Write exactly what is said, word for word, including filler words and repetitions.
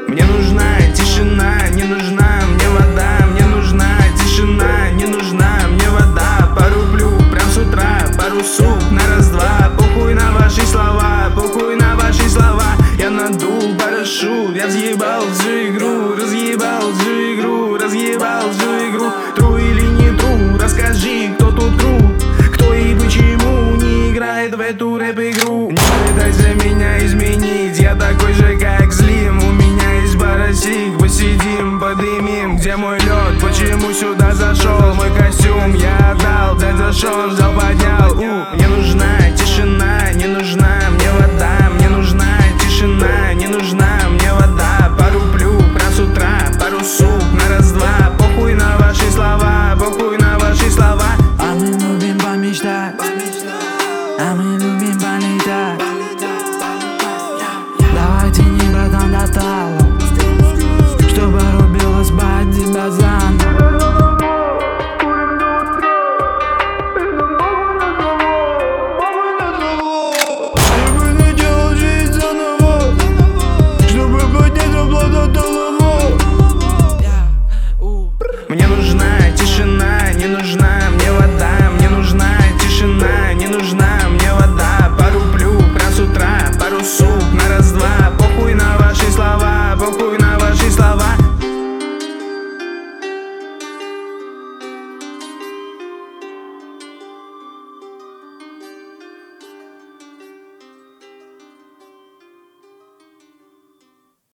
Мне нужна тишина, не нужна мне вода. Мне нужна тишина, не нужна мне вода. Порублю прям с утра пару сук на раз-два. Похуй на ваши слова, похуй на ваши слова. Я надул парашют, я взъебал всю игру. Разъебал всю игру, разъебал всю игру. Тру или не тру, расскажи, кто тут тру. Кто и почему не играет в эту рэп-игру. Не пытайся меня изменить, я такой же, как Слим. У меня есть барасик, посидим, подымим. Где мой лед, почему сюда зашел? Мой костюм я отдал, дядь зашел, взял, поднял. У, мне нужна тишина, не нужна мне вода. Мне нужна тишина, не нужна мне вода. Порублю прям с утра пару сук на раз-два. Похуй на ваши слова, похуй на ваши слова. А мы любим помечтать, а мы любим полетать. Давайте не братан достало, чтобы рубилась бади базан. Чтобы не делать жизнь заново, чтобы подняться плодот голову. Мне нужна тишина, не нужна мне вода. Мне нужна тишина, не нужна мне вода. Порублю прям с утра пару сук на раз-два. Похуй на ваши слова, похуй